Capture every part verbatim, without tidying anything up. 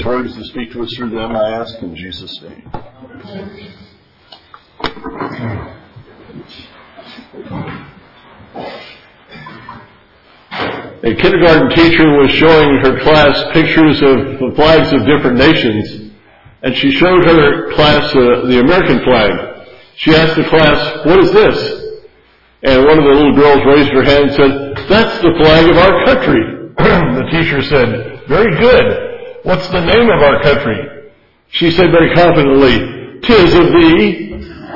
words to speak to us through them, I ask in Jesus' name. A kindergarten teacher was showing her class pictures of the flags of different nations, and she showed her class uh, the American flag. She asked the class, "What is this?" And one of the little girls raised her hand and said, "That's the flag of our country." The teacher said, "Very good. What's the name of our country?" She said very confidently, "'Tis of thee."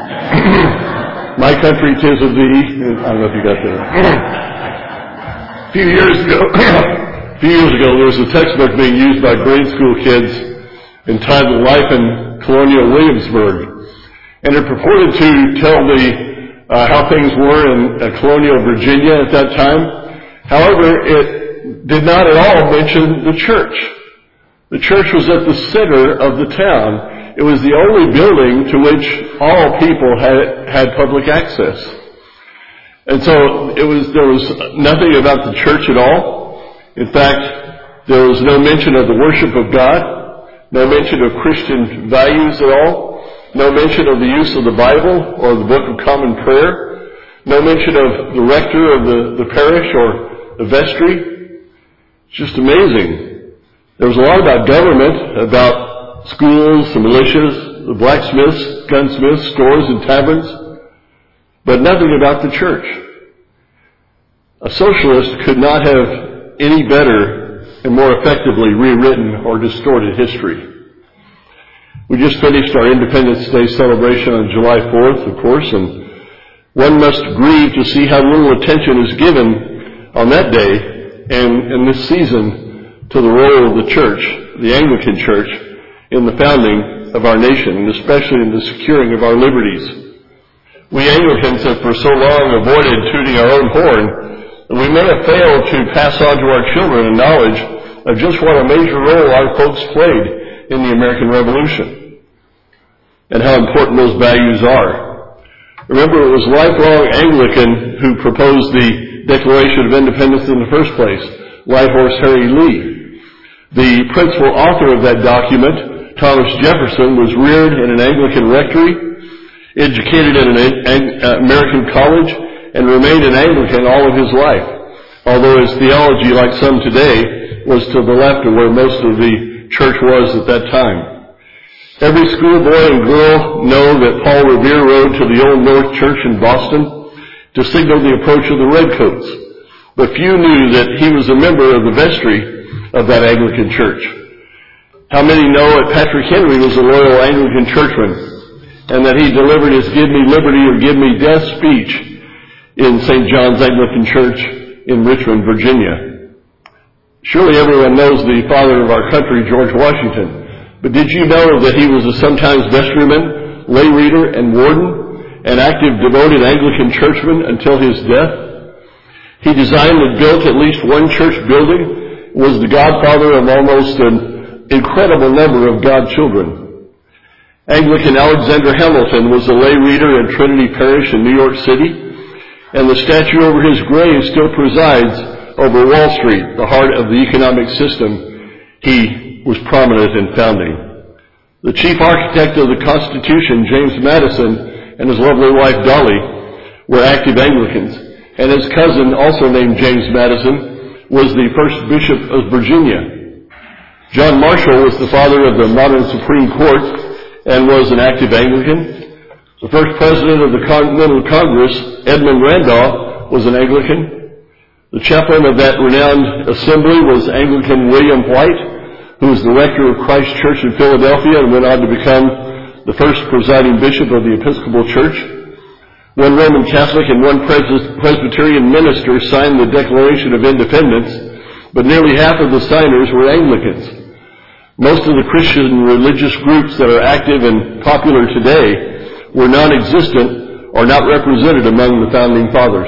My country, 'tis of thee. I don't know if you got that. A few years ago, a few years ago, there was a textbook being used by grade school kids entitled "Life in Colonial Williamsburg," and it purported to tell the uh, how things were in uh, colonial Virginia at that time. However, it did not at all mention the church. The church was at the center of the town. It was the only building to which all people had had public access. And so it was, there was nothing about the church at all. In fact, there was no mention of the worship of God, no mention of Christian values at all, no mention of the use of the Bible or the Book of Common Prayer, no mention of the rector of the, the parish or the vestry. It's just amazing. There was a lot about government, about schools, the militias, the blacksmiths, gunsmiths, stores and taverns, but nothing about the church. A socialist could not have any better and more effectively rewritten or distorted history. We just finished our Independence Day celebration on July fourth, of course, and one must grieve to see how little attention is given on that day and in this season to the role of the church, the Anglican Church, in the founding of our nation, and especially in the securing of our liberties. We Anglicans have for so long avoided tooting our own horn that we may have failed to pass on to our children a knowledge of just what a major role our folks played in the American Revolution and how important those values are. Remember, it was lifelong Anglican who proposed the Declaration of Independence in the first place, Light Horse Harry Lee. The principal author of that document, Thomas Jefferson, was reared in an Anglican rectory, educated in an American college, and remained an Anglican all of his life, although his theology, like some today, was to the left of where most of the church was at that time. Every schoolboy and girl know that Paul Revere rode to the Old North Church in Boston to signal the approach of the Redcoats, but few knew that he was a member of the vestry of that Anglican church. How many know that Patrick Henry was a loyal Anglican churchman, and that he delivered his "Give me liberty or give me death" speech in Saint John's Anglican Church in Richmond, Virginia. Surely everyone knows the father of our country, George Washington, but did you know that he was a sometimes vestryman, lay reader, and warden, an active, devoted Anglican churchman until his death? He designed and built at least one church building, was the godfather of almost an incredible number of godchildren. Anglican Alexander Hamilton was a lay reader in Trinity Parish in New York City, and the statue over his grave still presides over Wall Street, the heart of the economic system he was prominent in founding. The chief architect of the Constitution, James Madison, and his lovely wife Dolly were active Anglicans, and his cousin, also named James Madison, was the first bishop of Virginia. John Marshall was the father of the modern Supreme Court and was an active Anglican. The first president of the Continental Congress, Edmund Randolph, was an Anglican. The chaplain of that renowned assembly was Anglican William White, who was the rector of Christ Church in Philadelphia and went on to become the first presiding bishop of the Episcopal Church. One Roman Catholic and one Presbyterian minister signed the Declaration of Independence, but nearly half of the signers were Anglicans. Most of the Christian religious groups that are active and popular today were non-existent or not represented among the founding fathers.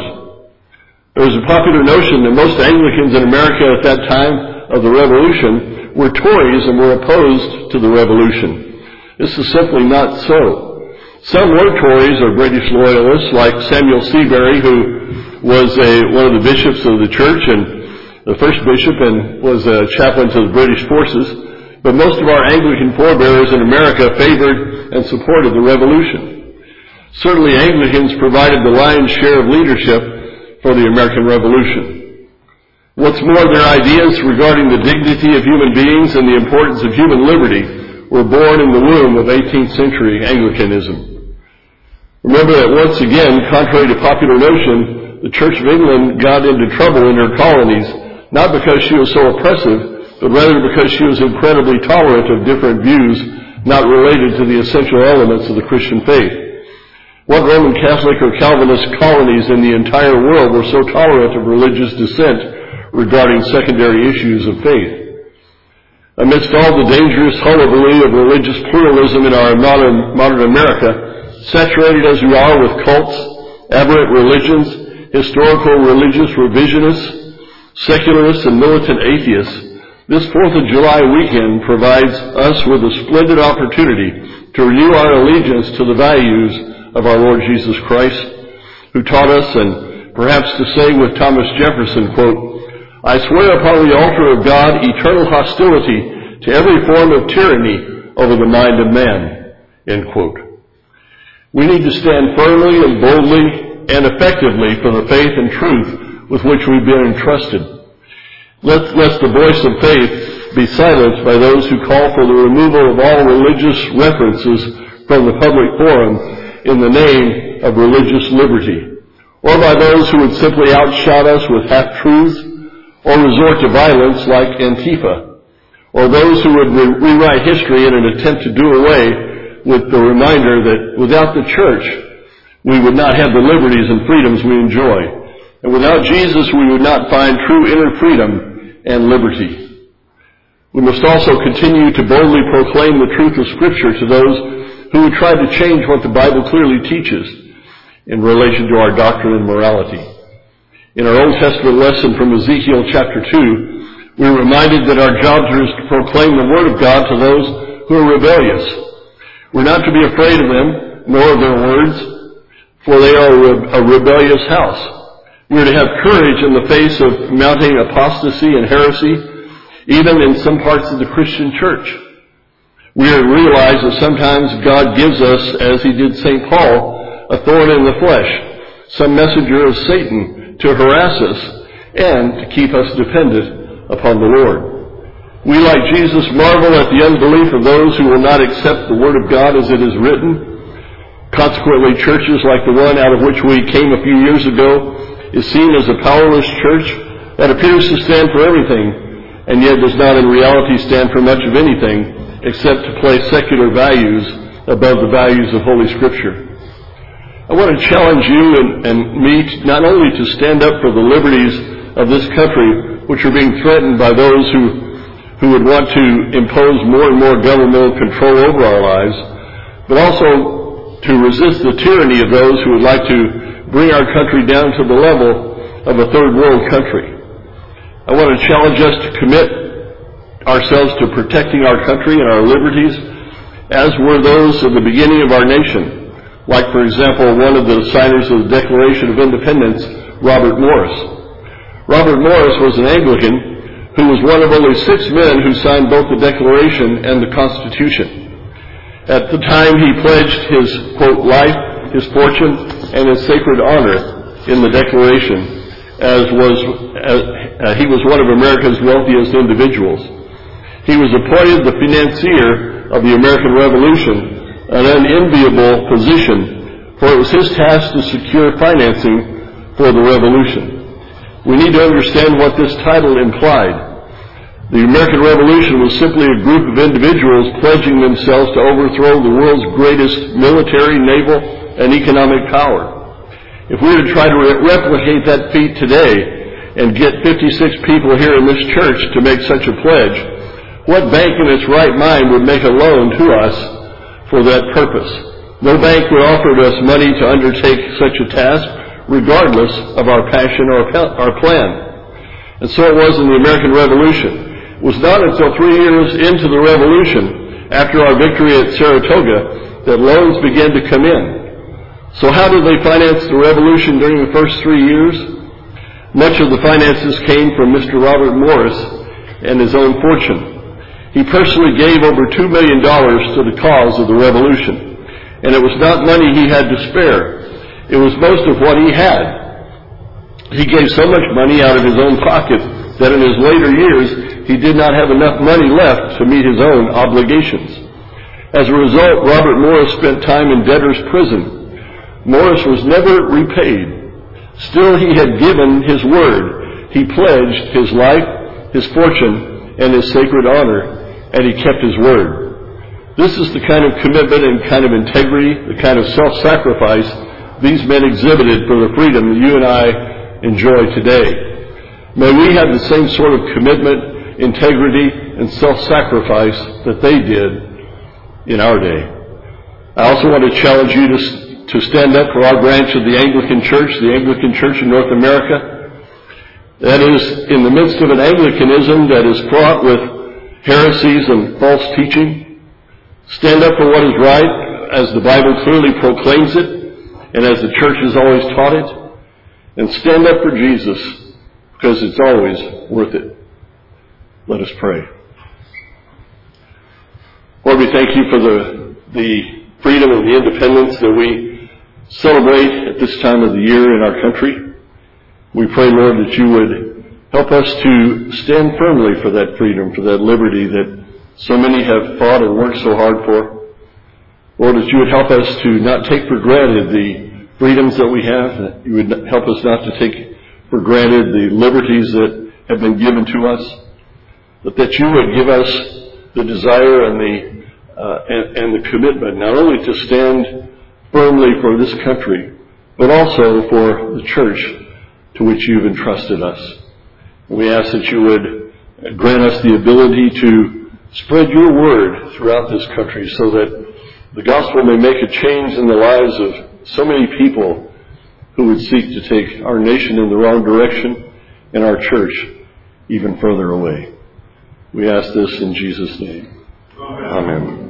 There was a popular notion that most Anglicans in America at that time of the Revolution were Tories and were opposed to the Revolution. This is simply not so. Some were Tories or British loyalists, like Samuel Seabury, who was a, one of the bishops of the church and the first bishop and was a chaplain to the British forces. But most of our Anglican forebears in America favored and supported the Revolution. Certainly Anglicans provided the lion's share of leadership for the American Revolution. What's more, their ideas regarding the dignity of human beings and the importance of human liberty were born in the womb of eighteenth century Anglicanism. Remember that once again, contrary to popular notion, the Church of England got into trouble in her colonies, not because she was so oppressive, but rather because she was incredibly tolerant of different views not related to the essential elements of the Christian faith. What Roman Catholic or Calvinist colonies in the entire world were so tolerant of religious dissent regarding secondary issues of faith? Amidst all the dangerous hullabaloo of religious pluralism in our modern, modern America, saturated as we are with cults, aberrant religions, historical religious revisionists, secularists, and militant atheists, this fourth of July weekend provides us with a splendid opportunity to renew our allegiance to the values of our Lord Jesus Christ, who taught us, and perhaps to say with Thomas Jefferson, quote, "I swear upon the altar of God eternal hostility to every form of tyranny over the mind of man," end quote. We need to stand firmly and boldly and effectively for the faith and truth with which we've been entrusted. Let, lest the voice of faith be silenced by those who call for the removal of all religious references from the public forum in the name of religious liberty, or by those who would simply outshot us with half-truths, or resort to violence like Antifa, or those who would re- rewrite history in an attempt to do away with the reminder that without the church, we would not have the liberties and freedoms we enjoy. And without Jesus, we would not find true inner freedom and liberty. We must also continue to boldly proclaim the truth of Scripture to those who would try to change what the Bible clearly teaches in relation to our doctrine and morality. In our Old Testament lesson from Ezekiel chapter two, we're reminded that our job is to proclaim the Word of God to those who are rebellious. We're not to be afraid of them, nor of their words, for they are a rebellious house. We're to have courage in the face of mounting apostasy and heresy, even in some parts of the Christian church. We are to realize that sometimes God gives us, as he did Saint Paul, a thorn in the flesh, some messenger of Satan to harass us and to keep us dependent upon the Lord. We, like Jesus, marvel at the unbelief of those who will not accept the Word of God as it is written. Consequently, churches like the one out of which we came a few years ago is seen as a powerless church that appears to stand for everything, and yet does not in reality stand for much of anything, except to place secular values above the values of Holy Scripture. I want to challenge you and, and me to, not only to stand up for the liberties of this country, which are being threatened by those who who would want to impose more and more governmental control over our lives, but also to resist the tyranny of those who would like to bring our country down to the level of a third world country. I want to challenge us to commit ourselves to protecting our country and our liberties, as were those of the beginning of our nation, like, for example, one of the signers of the Declaration of Independence, Robert Morris. Robert Morris was an Anglican who was one of only six men who signed both the Declaration and the Constitution. At the time, he pledged his, quote, life, his fortune, and his sacred honor in the Declaration, as was as, uh, he was one of America's wealthiest individuals. He was appointed the financier of the American Revolution, an unenviable position, for it was his task to secure financing for the Revolution. We need to understand what this title implied. The American Revolution was simply a group of individuals pledging themselves to overthrow the world's greatest military, naval, and economic power. If we were to try to re- replicate that feat today and get fifty-six people here in this church to make such a pledge, what bank in its right mind would make a loan to us for that purpose? No bank would offer us money to undertake such a task, regardless of our passion or our plan. And so it was in the American Revolution. It was not until three years into the Revolution, after our victory at Saratoga, that loans began to come in. So how did they finance the Revolution during the first three years? Much of the finances came from Mister Robert Morris and his own fortune. He personally gave over two million dollars to the cause of the revolution. And it was not money he had to spare. It was most of what he had. He gave so much money out of his own pocket that in his later years, he did not have enough money left to meet his own obligations. As a result, Robert Morris spent time in debtor's prison. Morris was never repaid. Still, he had given his word. He pledged his life, his fortune, and his sacred honor, and he kept his word. This is the kind of commitment and kind of integrity, the kind of self-sacrifice these men exhibited for the freedom that you and I enjoy today. May we have the same sort of commitment, integrity, and self-sacrifice that they did in our day. I also want to challenge you to to stand up for our branch of the Anglican Church, the Anglican Church in North America. That is, in the midst of an Anglicanism that is fraught with heresies and false teaching, stand up for what is right, as the Bible clearly proclaims it, and as the Church has always taught it, and stand up for Jesus, because it's always worth it. Let us pray. Lord, we thank you for the, the freedom and the independence that we celebrate at this time of the year in our country. We pray, Lord, that you would help us to stand firmly for that freedom, for that liberty that so many have fought and worked so hard for. Lord, that you would help us to not take for granted the freedoms that we have, that you would help us not to take for granted the liberties that have been given to us, but that you would give us the desire and the uh, and, and the commitment not only to stand firmly for this country, but also for the church to which you've entrusted us. We ask that you would grant us the ability to spread your word throughout this country so that the gospel may make a change in the lives of so many people who would seek to take our nation in the wrong direction and our church even further away. We ask this in Jesus' name. Amen. Amen.